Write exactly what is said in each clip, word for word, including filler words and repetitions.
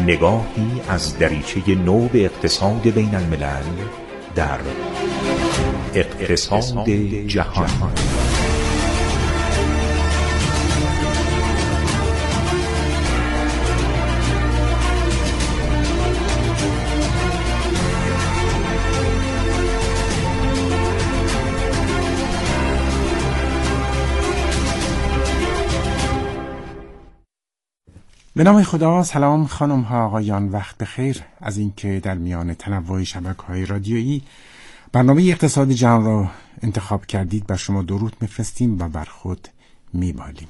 نگاهی از دریچه نو به اقتصاد بین الملل در اقتصاد جهان. به نام خدا. سلام خانم ها آقایان، وقت بخیر از اینکه در میان تنوع شبکه‌های رادیویی برنامه اقتصاد جهان را انتخاب کردید. بر شما درود میفرستیم و بر خود میبالیم.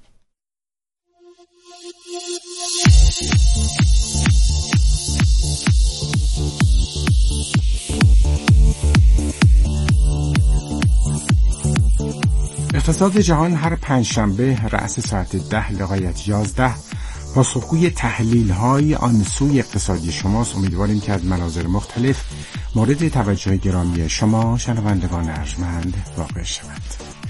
اقتصاد جهان هر پنجشنبه رأس ساعت ده لغایت یازده پاسخگوی تحلیل‌های آن سوی اقتصادی شماست. امیدواریم که از مناظر مختلف مورد توجه گرامی شما شنوندگان ارجمند واقع شود.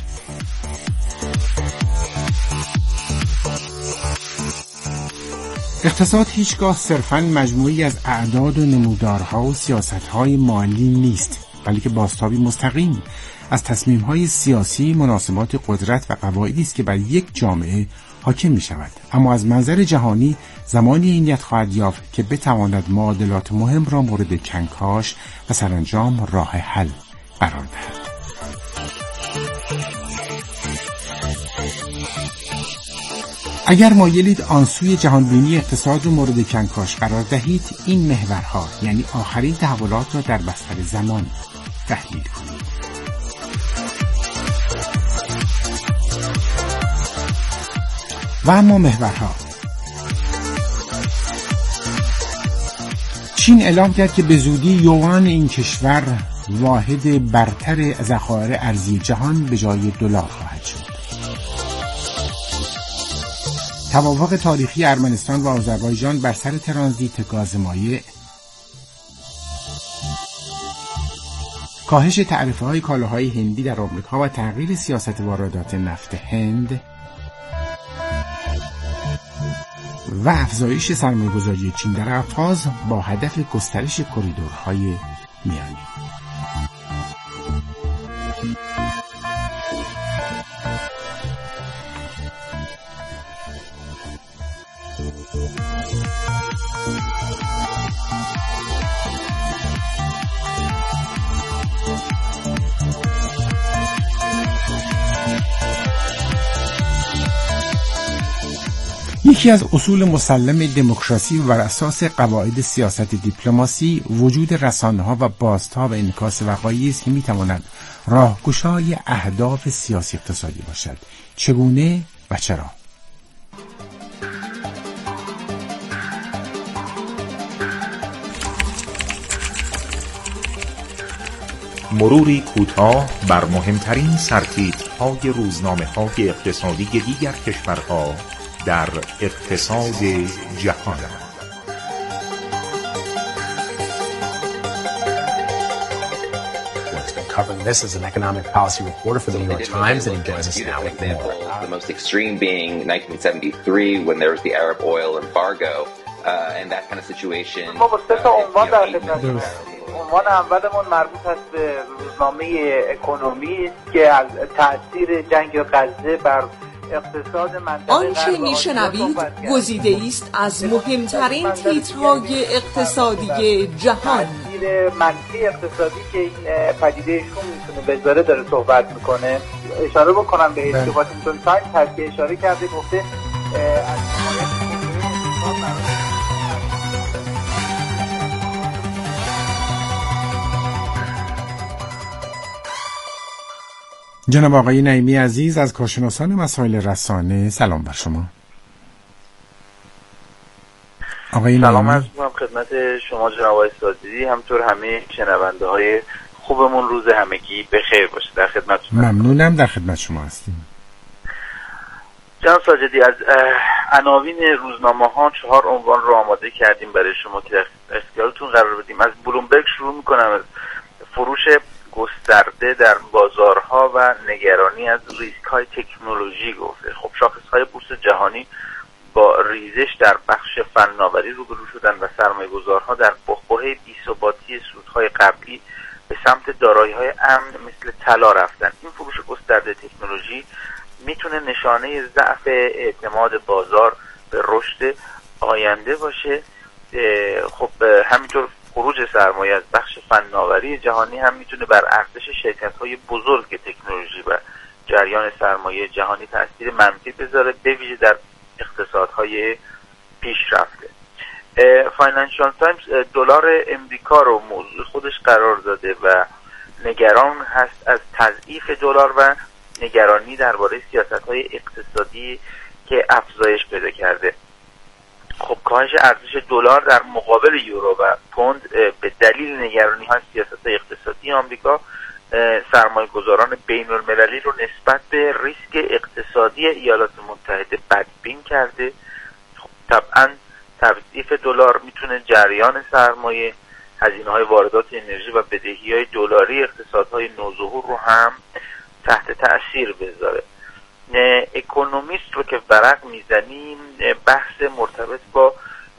اقتصاد هیچگاه صرفاً مجموعی از اعداد و نمودارها و سیاست‌های مالی نیست، بلکه بازتابی مستقیم از تصمیم‌های سیاسی، مناسبات قدرت و قواعدی است که بر یک جامعه حاکم می شود. اما از منظر جهانی زمانی این نیت خواهد یافت که بتواند معادلات مهم را مورد کنکاش و سرانجام راه حل قرار دهد. اگر مایلید آنسوی جهانبینی اقتصاد را مورد کنکاش قرار دهید، این محورها یعنی آخرین تحولات را در بستر زمان تحلیل کنید. و اما محورها: چین اعلام کرد که به زودی یوان این کشور واحد برتر ذخایر ارزی جهان به جای دلار خواهد شد. توافق تاریخی ارمنستان و آذربایجان بر سر ترانزیت گاز مایع، کاهش تعرفه‌های کالاهای هندی در آمریکا و تغییر سیاست واردات نفت هند و افزایش سرمایه‌گذاری چین در افغاز با هدف گسترش کریدورهای میانی. یکی از اصول مسلم دموکراسی و بر اساس قواعد سیاست دیپلماسی وجود رسانه‌ها و بازتاب انعکاس وقایعی است که می‌تواند راهگشای اهداف سیاسی اقتصادی باشد. چگونه و چرا؟ مروری کوتاه بر مهمترین سرتیترهای روزنامه‌های اقتصادی دیگر کشورها در اقتصاد جهان. Covering this as an economic policy reporter for the New York Times, and he joins us now with more. The most extreme being nineteen seventy-three when there was the Arab oil embargo, uh, and that kind of situation. ما با سه تا عنوان در خدمتتونیم. عنوان اولمون مربوط است به روزنامه اکونومی که از تأثیر جنگ غزه بر آنچه میشنوید گزیده است از مهمترین تیترهای اقتصادی جهان. تأثیر منفی اقتصادی که این پدیده شوم میتونه بذاره داره صحبت میکنه. اشاره بکنم به که واشنگتن تایمز هست که اشاره کرده، گفته از جناب آقای نعیمی عزیز از کارشناسان مسائل رسانه، سلام بر شما. آقای سلام عرض می‌کنم خدمت شما جناب آقای ساجدی، همطور همه شنونده های خوبمون. روز همگی بخیر باشه. در خدمت شما. ممنونم، در خدمت شما هستیم. جناب ساجدی، از عناوین روزنامه ها چهار عنوان رو آماده کردیم برای شما که در اختیارتون قرار بدیم. از بلومبرگ شروع می‌کنم. از فروش گسترده در بازارها و نگرانی از ریسک‌های تکنولوژی گفته. خب شاخص‌های بورس جهانی با ریزش در بخش فناوری روبرو شدن و سرمایه‌گذارها در بحبوحه بی‌ثباتی سودهای قبلی به سمت دارایی‌های امن مثل طلا رفتن. این فروش گسترده تکنولوژی میتونه نشانه ضعف اعتماد بازار به رشد آینده باشه. خب همینطور خروج سرمایه از بخش فناوری جهانی هم میتونه بر ارزش شرکت‌های بزرگ تکنولوژی و جریان سرمایه جهانی تاثیر منفی بذاره، به ویژه در اقتصادهای پیشرفته. فاینانشال تایمز دلار امریکا رو موضوع خودش قرار داده و نگران هست از تضعیف دلار و نگرانی درباره سیاست‌های اقتصادی که افزایش پیدا کرده. خب کاهش ارزش دلار در مقابل یورو و پوند به دلیل نگرانی‌های سیاست‌های اقتصادی آمریکا سرمایه‌گذاران بین‌المللی رو نسبت به ریسک اقتصادی ایالات متحده بدبین کرده. خب طبعاً تضعیف دلار میتونه جریان سرمایه، هزینه‌های واردات انرژی و بدهی‌های دلاری اقتصادهای نوظهور رو هم تحت تأثیر بذاره. اکونومیست رو که ورق میزنیم بحث مرتبط با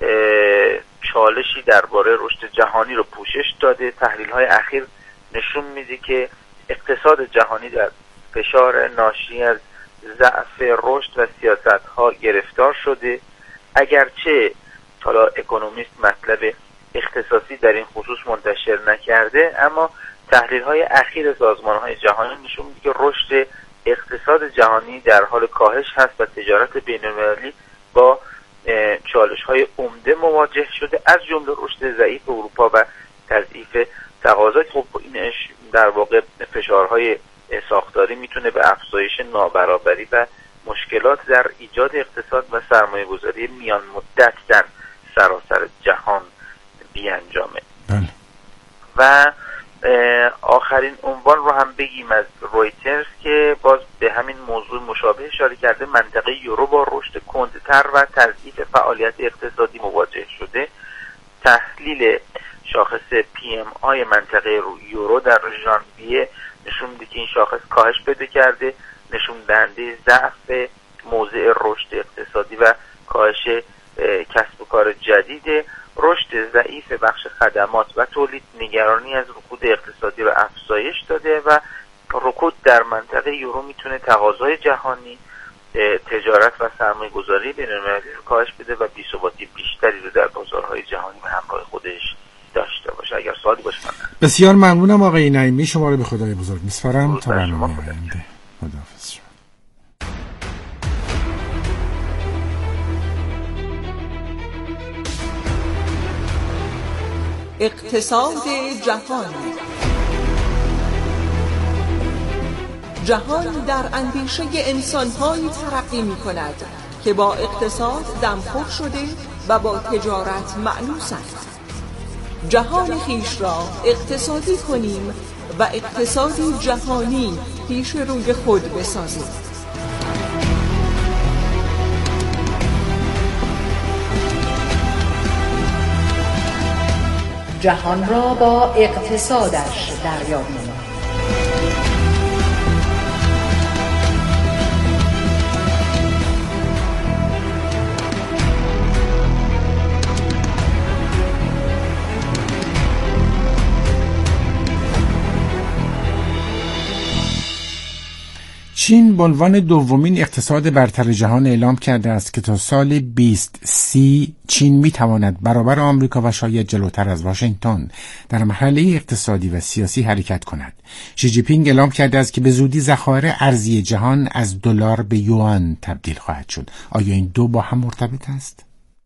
چالشی درباره رشد جهانی رو پوشش داده. تحلیل‌های اخیر نشون میده که اقتصاد جهانی در فشار ناشی از ضعف رشد و سیاست‌ها گرفتار شده. اگرچه حالا اکونومیست مطلب اختصاصی در این خصوص منتشر نکرده، اما تحلیل‌های اخیر سازمان‌های جهانی نشون میده که رشد اقتصاد جهانی در حال کاهش هست و تجارت بین‌المللی با چالش‌های عمده مواجه شده، از جمله رشد ضعیف اروپا و تضعیف تقاضا. خب این در واقع فشارهای ساختاری میتونه به افزایش نابرابری و مشکلات در ایجاد اقتصاد و سرمایه‌گذاری میان مدت در سراسر جهان بیانجامه. بله. و آخرین عنوان رو هم بگیم از رویترز که باز به همین موضوع مشابه اشاره کرده. منطقه یورو با رشد کندتر و تضعیف فعالیت اقتصادی مواجه شده. تحلیل شاخص پی ام آی منطقه یورو در ژانویه نشون میده که این شاخص کاهش پیدا کرده، نشون دهنده ضعف موضع رشد اقتصادی و کاهش کسب و کار جدید. رشد ضعیف بخش خدمات و تولید نگرانی از رکود اقتصادی رو افزایش داده و رکود در منطقه یورو میتونه تقاضای جهانی، تجارت و سرمایه گذاری بین‌المللی رو کاهش بده و بی‌ثباتی بیشتری رو در بازارهای جهانی به همراه خودش داشته باشه. اگر سوالی باشه من بسیار ممنونم آقای نعیمی، شما رو به خدای بزرگ میسپارم. تا برنامه آینده خداحافظ. اقتصاد جهان. جهان در اندیشه انسان‌هایی ترقی می‌کند که با اقتصاد دمخور شده و با تجارت مأنوسند. جهان خویش را اقتصادی کنیم و اقتصادی جهانی پیش روی خود بسازیم. جهان را با اقتصادش دریابیم. چین به عنوان دومین اقتصاد برتر جهان اعلام کرده است که تا سال بیست سی چین میتواند برابر آمریکا و شاید جلوتر از واشنگتن در مرحله اقتصادی و سیاسی حرکت کند. شی جی پینگ اعلام کرده است که به زودی ذخایر ارزی جهان از دلار به یوان تبدیل خواهد شد. آیا این دو با هم مرتبط است؟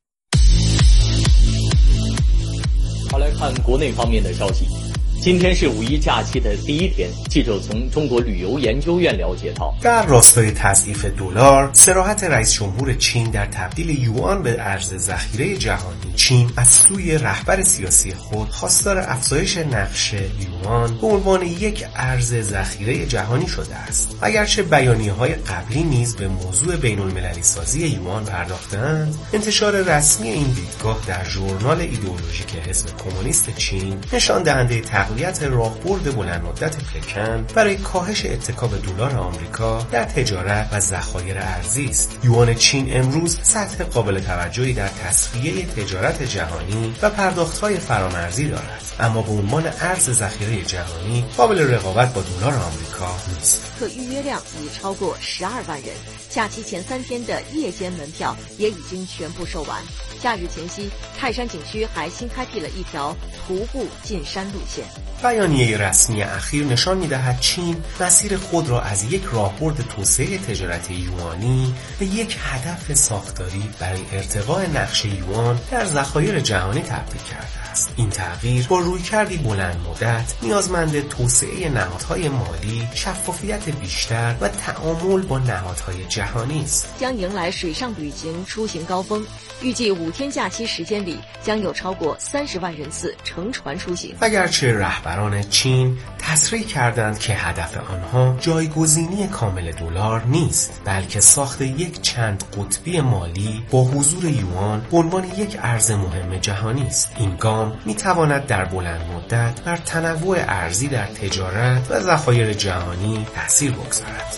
好来看国内方面的消息。今天是五一假期的第一天，记者从中国旅游研究院了解到， در راستای تضعیف دلار، صراحت رئیس جمهور چین در تبدیل یوان به ارز ذخیره جهانی، چین از سوی رهبر سیاسی خود خواستار افزایش نقش یوان به عنوان یک ارز ذخیره جهانی شده است. اگرچه بیانیه‌های قبلی نیز به موضوع بین‌المللی سازی یوان پرداختند، انتشار رسمی این دیدگاه در ژورنال ایدئولوژیک حزب کمونیست چین نشان دهنده تقویت تقویت راهبرد بلند مدت پکن برای کاهش اتکا به دلار آمریکا در تجارت و ذخایر ارزی است. یوان چین امروز سطح قابل توجهی در تسویه تجارت جهانی و پرداخت‌های فرامرزی دارد، اما به عنوان ارز ذخیره جهانی قابل رقابت با دلار آمریکا نیست. 可预约量已超过十二万人，假期前三天的夜间门票也已经全部售完。假日前夕，泰山景区还新开辟了一条徒步进山路线。 بیانیه رسمی اخیر نشان می‌دهد چین مسیر خود را از یک راهبرد توسعه تجارت یوانی به یک هدف ساختاری برای ارتقاء نقش یوان در ذخایر جهانی تبدیل کرده است. این تغییر با رویکردی بلند مدت نیازمند توسعه نهادهای مالی، شفافیت بیشتر و تعامل با نهادهای جهانی است. 将迎来水上旅行出行高峰，预计五天假期时间里将有超过三十万人次乘船出行。 اگرچه رهبران چین تصریح کردند که هدف آنها جایگزینی کامل دلار نیست، بلکه ساخت یک چند قطبی مالی با حضور یوان به عنوان یک ارز مهم جهانی است. این گام میتواند در بلند مدت بر تنوع ارزی در تجارت و ذخایر جهانی تأثیر بگذارد.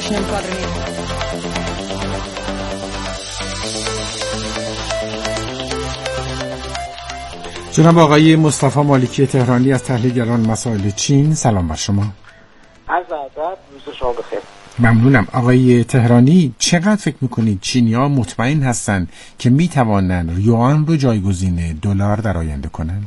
جناب آقای مصطفی مالکی تهرانی از تحلیلگران مسائل چین، سلام بر شما. عرض ادب، روز شما بخیر. ممنونم. آقای تهرانی، چقدر فکر میکنید چینی‌ها مطمئن هستند که میتوانند یوان رو جایگزین دلار در آینده کنند؟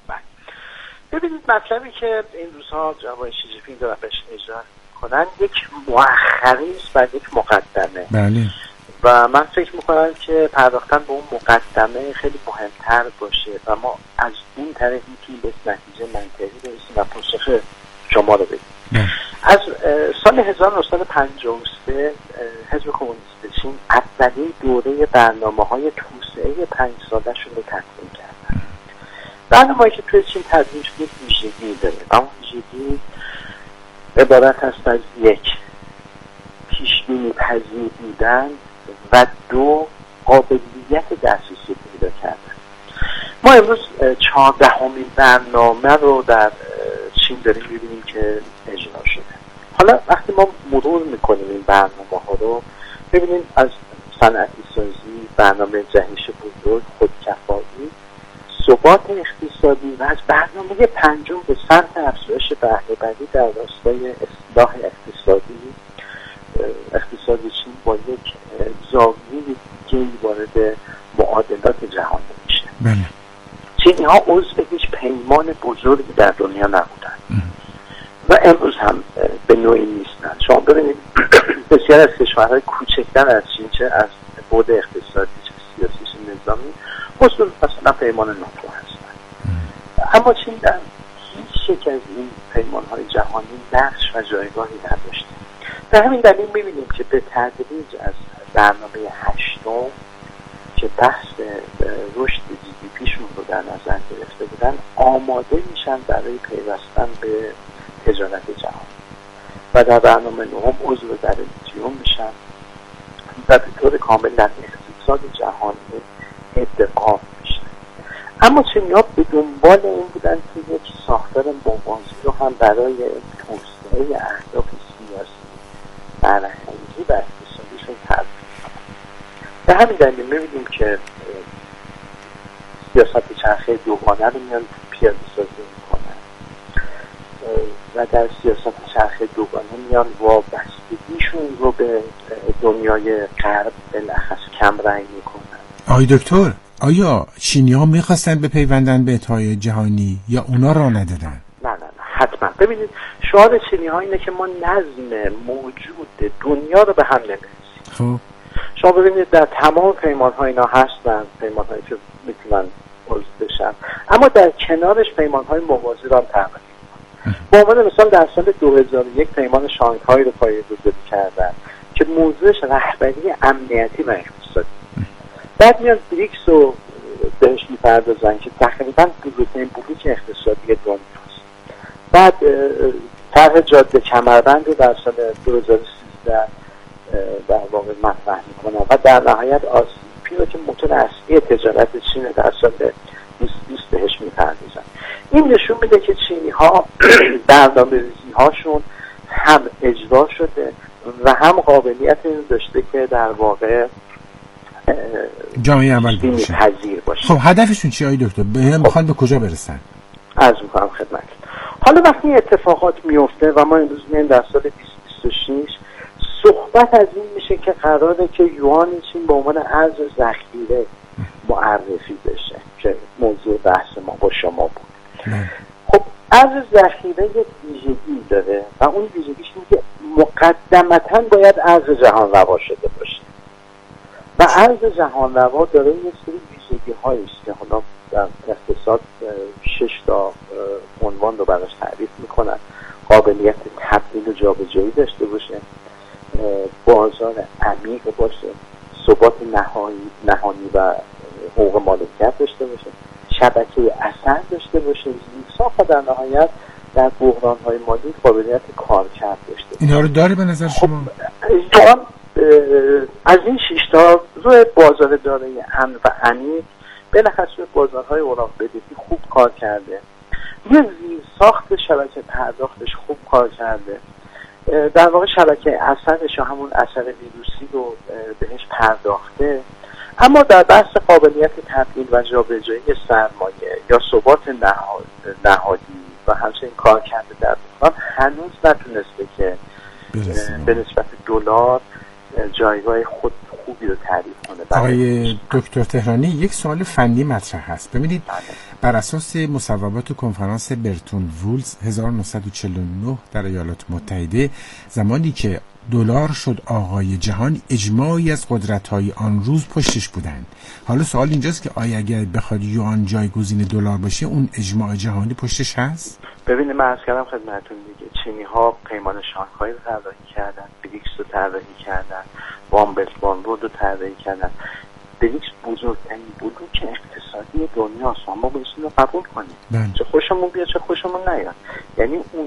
ببینید، مطلبی که این روزها جناب شی جی پینگ دارن بهش اجرا کنن یک مؤخری است و یک مقدمه. بله. و من فکر میکنم که پرداختن به اون مقدمه خیلی مهمتر باشه و ما از این طریق میتونیم به نتیجه منطقی برسیم و پاسخ شما رو بدیم. از سال هزار و نهصد و پنجاه و سه حزب کمونیست چین اولین دوره برنامه‌های توسعه پنج ساله‌شون رو تدوین کردن. برنامه‌ای که توی چین تدوین شده ویژگی داره. اما ویژگی عبارت است از یک، پیش‌بینی پذیر بودن و دو، قابلیت دسترسی پیدا کردن. ما امروز چهاردهمین برنامه رو در چین داریم می‌بینیم که اجرا شده. حالا وقتی ما مرور می‌کنیم این برنامه ها رو ببینیم از صنعتی سازی، برنامه جهش بزرگ، خودکفایی، ثبات اقتصادی و از برنامه پنجم به سمت افزایش بهره‌وری در راستای اصلاح اقتصادی اقتصاد چین با یک زاویه دیگه‌ای وارد معادلات جهانی میشه. بله. چینی ها عضو هیچ پیمان بزرگی در دنیا نبودن و امروز هم به نوعی نیستن. شما ببینید بسیار از کشورهای کوچکتر از چین، چه از بعد اقتصادی چه سیاسی چه نظامی، عضو مثلا پیمان ناتو هستن. اما چین در هیچ یک از این پیمانهای جهانی نقش و جایگاهی نداشته. به همین دلیل می‌بینیم که به تدریج از برنامه هشتم که بحث رشد جی دی پیشون رو در نظر گرفته بودن آماده میشن برای پیوستن به تجارت جهانی و در برنامه نهم عضو در ویتیوم میشن و به طور کامل در اقتصاد جهانی ادغام میشن. اما چینی‌ها به دنبال این بودن که یک ساختار موازی رو هم برای توسعه اهداف سیاسی، فرهنگی و اقتصادیشون تدوین. به همین دلیل می‌بینیم که سیاست چرخه دوگانه رو میان پیاده سازی میکنن و در سیاست چرخه دوگانه میان وابستگیشون رو به دنیای غرب بالاخص کم رنگ میکنن. آقای دکتر، آیا چینی‌ها میخواستن بپیوندن به اتحادیه جهانی یا اونا را ندادن؟ نه نه نه حتما. ببینید شعار چینی‌ها اینه که ما نظم موجود دنیا رو به هم نمی‌ریزیم. خب شما ببینید در تمام پیمان‌ها اینا هستن، پیمان‌هایی که میتونن عضو بشن، اما در کنارش پیمان‌های موازی رو هم تعریف می‌کنن. به عنوان مثال در سال دو هزار و یک پیمان شانگهای رو پایه‌گذاری کردن که موضوعش رهبری امنیتی و اقتصادی. بعد میاد بریکس رو بهش می‌پردازن که تقریباً بزرگترین بلوک اقتصادی دنیاست. بعد طرح جاده کمربند رو در سال دو هزار و سیزده در واقع مطرح میکنن و در نهایت آسیپی رو که موتور اصلی تجارت چین در سال بیست بیست بهش میپردازن. این نشون میده که چینی ها برنامه‌ریزی هاشون هم اجرا شده و هم قابلیت این داشته که در واقع جامعه عمل باشه. پذیر باشه. خب هدفشون چیه آقای دکتر؟ به میخوان به کجا برسن؟ عرض میکنم خدمت. حالا وقتی اتفاقات میفته و ما امروز میایم در سال بیست بیست و شش صحبت از این میشه که قراره که یوان چین به عنوان ارز ذخیره معرفی بشه که موضوع بحث ما با شما بود. نه. خب ارز ذخیره یک ویژگی داره و اون ویژگیش اینه که مقدمتاً باید ارز جهان روا شده باشه و ارز جهان روا داره یک سری ویژگی هایی است که حالا در اقتصاد شش تا عنوان رو براش تعریف میکنن. قابلیت تبدیل و جابجایی داشته باشه، بازار عمیق باشه، ثبات نهانی نهانی و حقوق مالکیت داشته باشه، شبکه اثر داشته باشه، زیرساخت و در نهایت در بحران‌های مالی قابلیت کارکرد داشته باشه. اینا رو داره به نظر شما؟ خب از این شش تا روی بازار دارایی امن و عمیق بالاخص روی بازارهای اوراق بدهی خوب کار کرده. یه زیرساخت شبکه پرداختش خوب کار کرده. در واقع شبکه اثرش و همون اثر ویروسی رو بهش پرداخته. اما در بحث قابلیت تبدیل و جابجایی سرمایه یا ثبات نهادی و همچنین کار کرده در بحران هنوز نتونسته که به نسبت دلار جایگاه خود خوبی رو تعریف کنه. آقای دکتر تهرانی یک سوال فنی مطرح هست. ببینید بر اساس مصوبات کنفرانس برتون وودز هزار و نهصد و چهل و نه در ایالات متحده، زمانی که دلار شد آقای جهان، اجماعی از قدرت‌های آن روز پشتش بودند. حالا سوال اینجاست که آیا اگر بخواد یوان جایگزین دلار باشه اون اجماع جهانی پشتش هست؟ ببینید من عرض کردم خدمتتون دیگه، چینی‌ها پیمان شانگهای رو طراحی کردن، بریکس رو طراحی کردن، وان بلت وان رود رو طراحی کردن. بریکس بزرگترین بلوک اقتصادی دنیاست، ما باید این رو قبول کنیم. چه خوشمون بیاد چه خوشمون نیاد. یعنی اون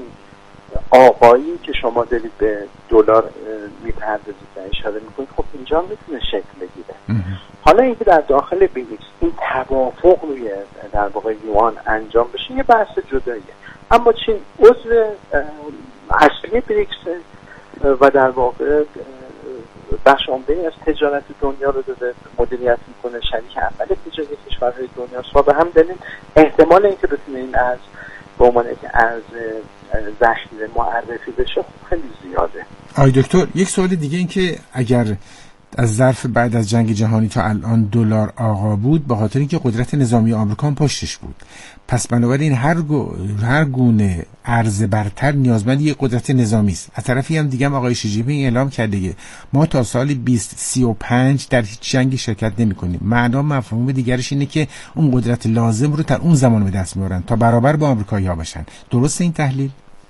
آقایی که شما دارید به دلار میپردازید و اشاره میکنید، خب اینجا میتونه شکل بگیره. حالا اینکه در داخل بریکس این توافق روی در واقع یوان انجام بشه یه بحث جداییه، اما چین عضو اصلی بریکس و در واقع بخش عمده‌ای از تجارت دنیا رو داره مدیریت میکنه، شریک اول تجاری کشورهای دنیاست و به هم دلیل احتمال اینکه بتونه این ارز به عنوان یک ارز ذخیره معرفی بشه خب خیلی زیاده. آقای دکتر یک سوال دیگه این که اگر از ظرف بعد از جنگ جهانی تا الان دلار آقا بود به خاطر اینکه قدرت نظامی آمریکا پشتش بود، پس بنابراین هر گو هر گونه ارز برتر نیازمند یک قدرت نظامی است. از طرفی هم دیگه هم آقای شی جی پینگ اعلام کرده که ما تا سال بیست سی و پنج در هیچ جنگی شرکت نمی‌کنیم. معنا مفهوم دیگرش اینه که اون قدرت لازم رو در اون زمان به دست میارن تا برابر با آمریکایی‌ها باشن. درست این تحلیل؟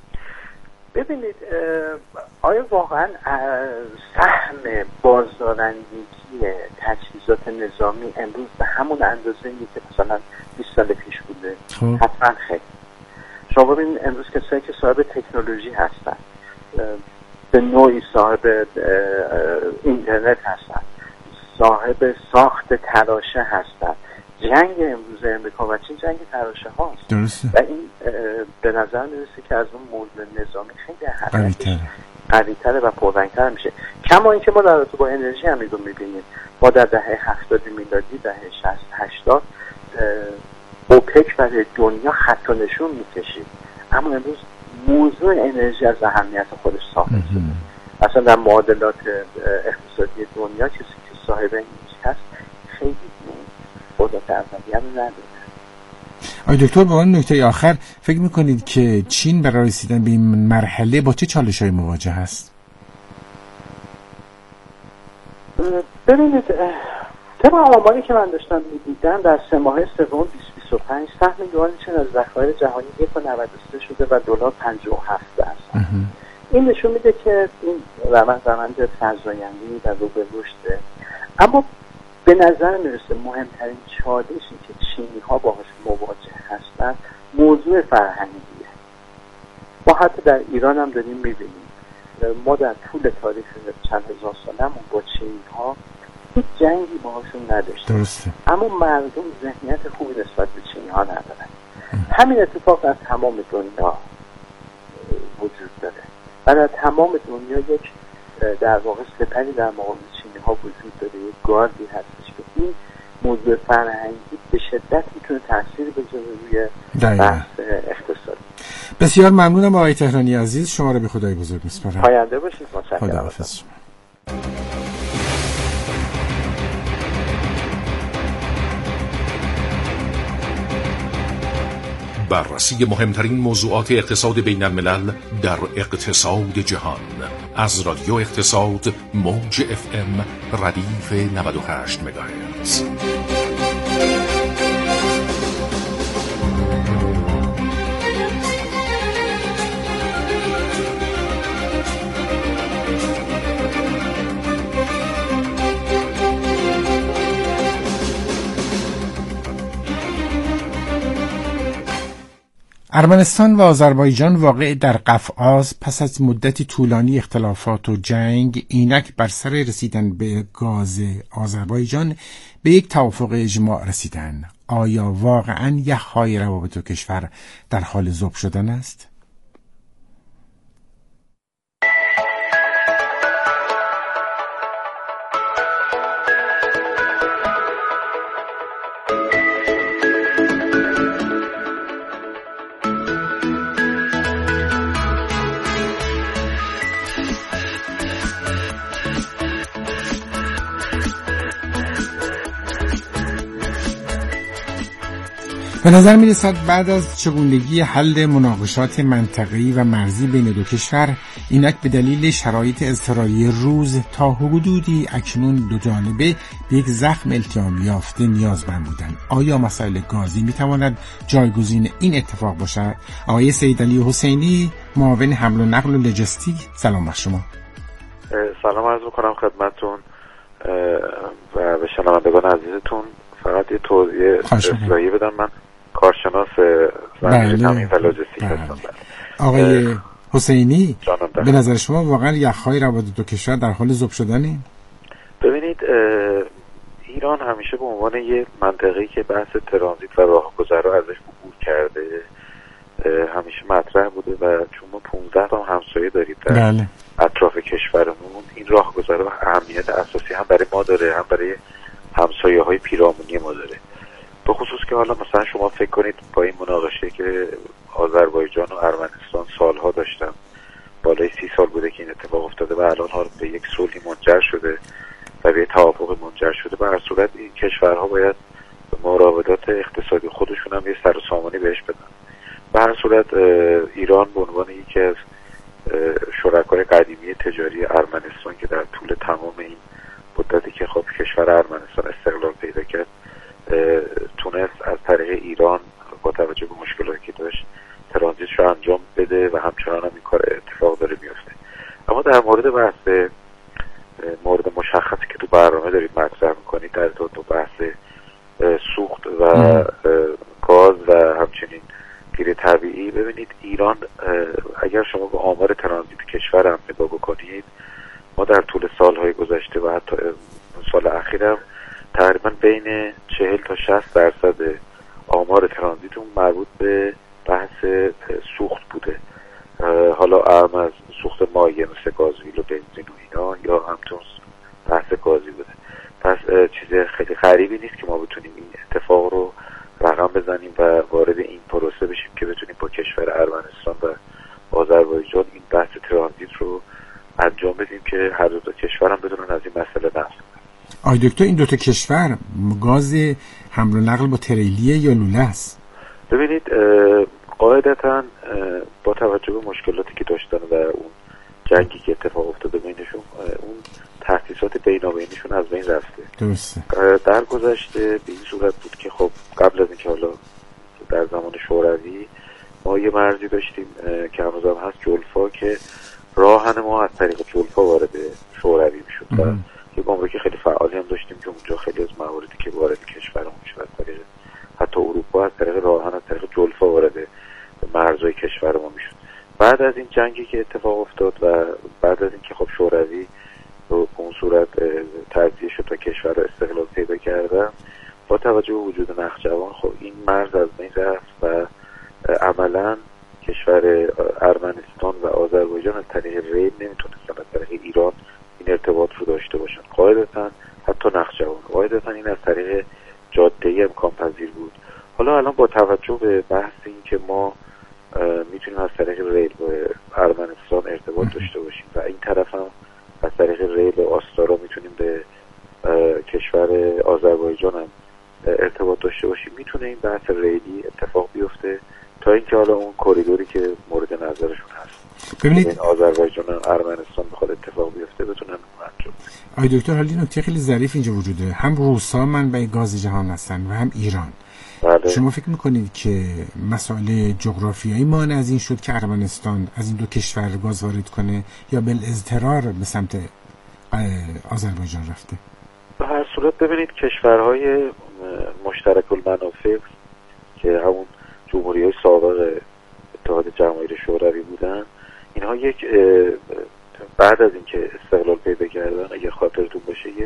ببینید آیا واقعا سهم بازدارندگی تجهیزات نظامی امروز به همون اندازه نیست که مثلا بیست سال پیش بوده؟ خب. حتما خیلی. شما ببینید امروز کسایی که صاحب تکنولوژی هستن، به نوعی صاحب اینترنت هستن، صاحب ساخت تراشه هستن، جنگ امروز امریکا و چین جنگ تراشه هاست. درسته. و این به نظر میرسه که از اون موضوع نظامی خیلی اهمیتش قوی‌تره و پررنگ‌تر میشه. کما اینکه ما در رابطه با انرژی هم رو میبینیم. ما در دهه هفتاد میلادی، دهه شصت هشتاد اوپک برای دنیا خط و نشون میکشید، اما امروز موضوع انرژی از اهمیت خودش ثابت شده. اصلا در معادلات اقتصادی دنیا کسی که صاحب این هست خیلی قدرت اولیه هم نداره. آقای دکتر به اون نکته آخر فکر میکنید که چین برای رسیدن به این مرحله با چه چالش‌های مواجه است؟ ببینید طبق آماری که من داشتم میدیدم در سه ماهه سوم بیست بیست و پنج سهم یوان چین از ذخایر جهانی یک و نود و سه شده و دلار پنجاه و هفت درصد. این نشون میده که این روند روند فزاینده‌ای در رو به رشده، اما به نظر میرسه مهمترین چالشی که چینی ها باهاش مواجه هستن موضوع فرهنگیه. ما حتی در ایران هم داریم میبینیم، ما در طول تاریخ چند هزار سالمون با چینی ها هیچ جنگی باهاشون نداشتیم، درسته. اما مردم ذهنیت خوبی نسبت به چینی ها ندارن. همین اتفاق در تمام دنیا وجود داره و در تمام دنیا یک در واقع سپری در مقابل چینی ها وجود داره، یک گاردی هستش که این موضوع فرهنگی به شدت میتونه تاثیر بذاره روی بحث اقتصادی. بسیار ممنونم آقای تهرانی عزیز، شما رو به خدای بزرگ میسپارم. پاینده باشید. متشکرم. خداحافظ. بررسی مهمترین موضوعات اقتصاد بین الملل در اقتصاد جهان از رادیو اقتصاد موج اف ام ردیف نود و هشت مگاهرتز. ارمنستان و آذربایجان واقع در قفقاز پس از مدتی طولانی اختلافات و جنگ اینک بر سر رسیدن به گاز آذربایجان به یک توافق اجماع رسیدن. آیا واقعاً یخ‌های روابط دو کشور در حال ذوب شدن است؟ به نظر می رسد بعد از چگونگی حل مناقشات منطقه‌ای و مرزی بین دو کشور، اینک به دلیل شرایط اضطراری روز تا حدودی اکنون دو جانبه به یک زخم التیام یافته نیازمند بودند. آیا مسائل گازی می تواند جایگزین این اتفاق باشد؟ آقای سیدعلی حسینی، معاون حمل و نقل و لوجستیک، سلام بر شما. سلام عرض می‌کنم خدمتتون و به شنوندگان عزیزتون. فقط یه توضیح اصلاحی بدم، من کارشناس زمینه تامین و لوجستیک هستم. آقای حسینی، به نظر شما واقعا یخ‌های روابط دو کشور در حال ذوب شدنه؟ ببینید، ایران همیشه به عنوان یه منطقه‌ای که بحث ترانزیت و راهگذرها ازش عبور کرده همیشه مطرح بوده و چون ما پانزده تا همسایه داریم در بله. اطراف کشورمون، این راهگذرها اهمیت اساسی هم برای ما داره، هم برای همسایه‌های پیرامونی ما داره. به خصوص که حالا مثلا شما فکر کنید با این مناقشه که آذربایجان و ارمنستان سالها داشتن، بالای سی سال بوده که این اتفاق افتاده و الان ها به یک صلحی منجر شده و به توافق منجر شده. به هر صورت این کشورها باید مراودات اقتصادی خودشون هم یه سر و سامانی بهش بدن. به هر صورت ایران به عنوان یکی از شرکای قدیمی تجاری ارمنستان که در طول تمام این مدتی که خب کشور ارمنستان استقلال پیدا کرد تونست از طریق ایران با توجه به مشکلاتی که داشت ترانزیتش رو انجام بده و همچنان هم این کار اتفاق داره میفته. اما در مورد بحث مورد مشخصی که تو برنامه دارید مطرح میکنید در تو بحث سوخت و گاز و همچنین غیر طبیعی، ببینید ایران اگر شما به آمار ترانزیت کشور هم نگاه بکنید، ما در طول سالهای گذشته و حتی سال اخیرم تقریبا بین چهل تا شصت درصد آمار ترانزیتمون مربوط به بحث سوخت بوده، حالا اهم از سوخت مایع مثل گازوئیل و بنزین و اینا یا همچون بحث گازی بوده. پس چیز خیلی غریبی نیست که ما بتونیم این اتفاق رو رقم بزنیم و وارد این پروسه بشیم که بتونیم با کشور ارمنستان و آذربایجان این بحث ترانزیت رو انجام بدیم که هر دو تا کشور هم بدونن از این مسئله دست کنن. آی دکتر، این دو تا کشور گاز حمل و نقل با تریلیه یا لوله است؟ ببینید، قاعدتاً با توجه به مشکلاتی که داشتن و اون جنگی که اتفاق افتاده بینشون، اون تاسیسات بینابینیشون از بین رفته. درسته. در گذشته به این صورت بود که خب قبل از اینکه حالا در زمان شوروی ما یه مرزی داشتیم که هنوز هم هست، جلفا، که راهن ما از طریق جلفا وارد شوروی میشد و یه گمرکی خیلی فعالی هم داشتیم که اونجا خیلی از مواردی که وارد کشورمون میشد از طریق حتی اروپا از طریق راهن از طریق جلفا وارد مرزهای کشور ما میشد. بعد از این جنگی که اتفاق افتاد و بعد از اینکه خب شوروی به اون صورت تجزیه شد و کشور استقلال پیدا کردن، با توجه به وجود نخجوان خب این مرز از بین رفت و عملا کشور ارمنستان و آذربایجان از طریق ریل نمیتونستن از طریق ایران این ارتباط رو داشته باشن. قاعدتاً حتی نخجوان قاعدتاً این از طریق جاده‌ای امکان پذیر بود. حالا الان با توجه به بحث این که ما میتونیم از طریق ریل با ارمنستان ارتباط داشته باشیم و این طرف هم از طریق ریل آستارا میتونیم به کشور آذربایجان هم ارتباط داشته باشیم، میتونه این بحث ریلی اتفاق بیفته تا اینکه حالا اون کوریدوری که مورد نظرشون هست ببینید این آذربایجان و ارمنستان بخواد اتفاق بیفته بتونن انجام بدن. آقای دکتر حالی نکته خیلی ظریف اینجا وجود داره، هم روسا منبع گاز جهان هستن و هم ایران. بله. شما فکر میکنید که مسائل جغرافیایی مانع از این شد که ارمنستان از این دو کشور گاز وارد کنه یا بالاضطرار به سمت آذربایجان رفته؟ به هر صورت ببینید کشورهای مشترک المنافع که همون جمهوری‌های سابق اتحاد جماهیر شوروی بودن، اینها یک بعد از اینکه استقلال پیدا کردن اگه خاطرتون باشه یه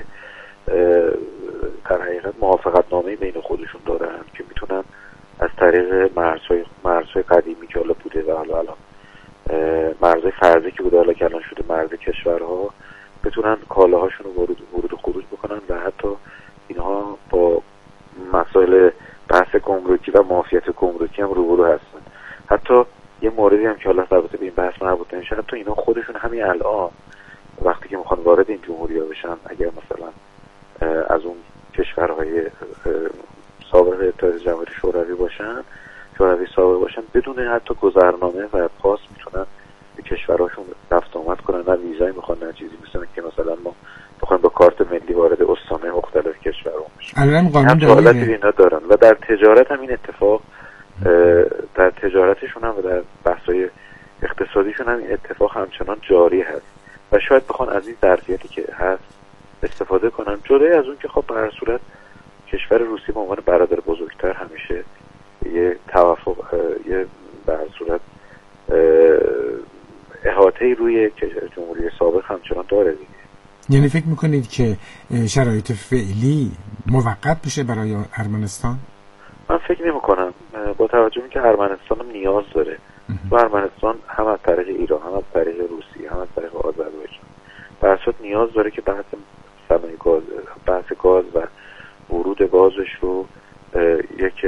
در حقیقت موافقتنامه بین خودشون دارن که میتونن از طریق مرزهای مرزهای قدیمی که حالا بوده و حالا الان مرزهای فرضی که بوده حالا که الان شده مرز کشورها بتونن کالاهاشون رو ورود ورود و خروج بکنن و حتی اینها با مسائل بحث گمرکی و معافیت گمرکی هم روبرو هستن. حتی یه موردی هم که حالا البته به این بحث مربوط نمیشه، حتی اینا خودشون همین الان وقتی که میخوان وارد این جمهوری‌ها بشن اگر مثلا از اون کشورهای سابق اتحاد جماهیر شوروی باشن شوروی سابق باشن بدون حتی گذرنامه و پاس میتونن به کشورهاشون رفت آمد کنن، نه ویزای میخوان نه چیزی، مثلا که مثلا ما بخوایم با کارت ملی وارد استان‌های مختلف کشورها بشیم. الان قانون داره اینا دارن و در تجارت هم این اتفاق در تجارتشون هم و در بحث‌های اقتصادیشون هم این اتفاق همچنان جاری هست و شاید بخوان از این ظرفیتی که هست استفاده کنن. جدای از اون که خب به هر صورت کشور روسیه به عنوان برادر بزرگتر همیشه یه توافق یه به هر صورت احاطه‌ای روی جمهوری سابق همچنان داره دیگه. یعنی فکر میکنید که شرایط فعلی موقت بشه برای ارمنستان؟ من فکر نمی کنم، با توجه به که ارمنستان هم نیاز داره و ارمنستان هم از طریق ایران هم از طریق روسیه هم از طریق آذربایجان به هر صورت نیاز داره که بحث صنایع گاز بحث گاز و ورود گازش رو یک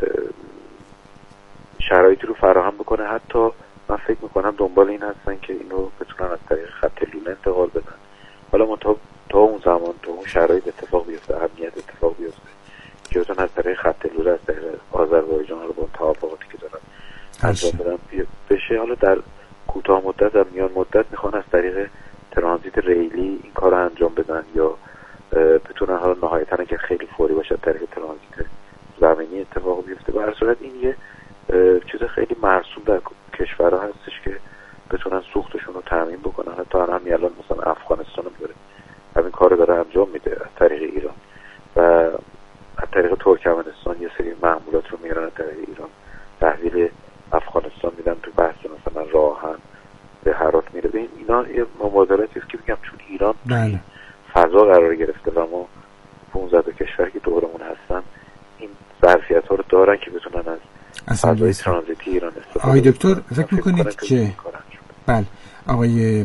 شرایطی رو فراهم بکنه. حتی من فکر میکنم دنبال این هستن که اینو بتونن از طریق خط لوله انتقال بدن. حالا ما تا, تا اون زمان تا اون شرایط اتفاق بیفته امنیت اتفاق بیفته که بتونن از طریق خط لوله از طریق آذربایجان رو با توافقاتی که دارن انجام بدن بشه. حالا در کوتاه مدت در میان مدت میخوان از طریق ترانزیت ریلی این کار رو انجام بدن یا بتونن حالا نهایتاً که خیلی فوری باشه از طریق ترانزیت زمینی اتفاق بیفته. به هر صورت این یه چیز خیلی مرسوم در کشورها هستش که بتونن سوختشون رو تامین بکنن. حتی همین الان مثلا افغانستان هم داره همین کار رو داره انجام میده از طریق ایران و از طریق ترکمنستان یه سری محمولات رو میارن از طریق ایران تحویل افغانستان میدن تو بحث مثلا راهن به هرات میره. به اینا یه مبادلاتی است که میگم چون ایران بله. فضا قرار گرفته و ما پانزده کشور که دورمون هستن این ظرفیت ها رو دارن که بتونن از فضای ترانزیتی ایران استفاده. آقای دکتر فکر میکنید که بله آقای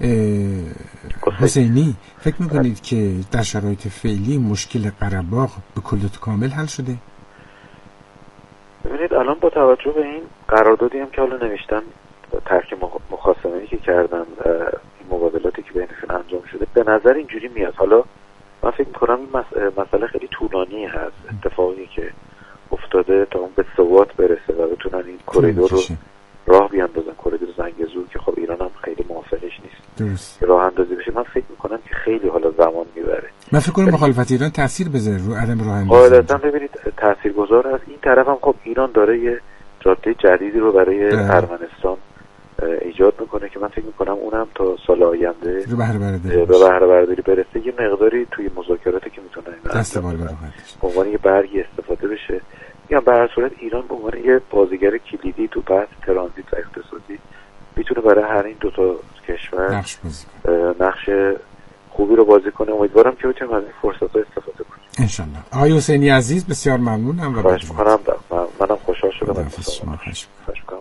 حسینی فکر میکنید که در شرایط فعلی مشکل قره‌باغ به کل کامل حل شده؟ ببینید الان با توجه به این قراردادی هم که حالا نوشتن ترک مخاصمه‌ای که کردن این مبادلاتی که بینشون انجام شده به نظر اینجوری میاد. حالا من فکر میکنم این مسئله خیلی طولانی هست اتفاقی که افتاده تا اون به ثبات برسه و بتونن این کوریدور رو راه بیاندازن، کوریدور زنگزور که خب ایران هم خیلی موافقش نیست درست راه اندازی بشه. من فکر میکنم که خیلی حالا زمان میبره. من فکر کنم مخالفت ایران تاثیر بذاره رو عدم راه اندازی. قاعدتاً ببینید تاثیرگذار از این طرف هم خب ایران داره یه جاده جدیدی رو برای ارمنستان ایجاد میکنه که من فکر میکنم اونم تا سال آینده رو بهره برداری به بهره برداری برسه. یه مقداری توی مذاکراتی که میتونه دست بال بره به عنوان یه برگی استفاده بشه. میگم به هر صورت ایران به عنوان یه بازیگر کلیدی تو بحث ترانزیت و اقتصادی میتونه برای هر این دو تا کشور نقش بازی نقش خوبی رو بازی کنه. امیدوارم که بتونیم از این فرصت‌ها استفاده کنیم ان شاء الله. آقای حسینی عزیز بسیار ممنونم و خواهش می‌کنم. منم خوشحال شدم. خوش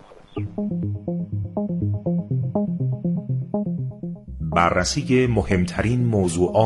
بررسی مهمترین موضوعات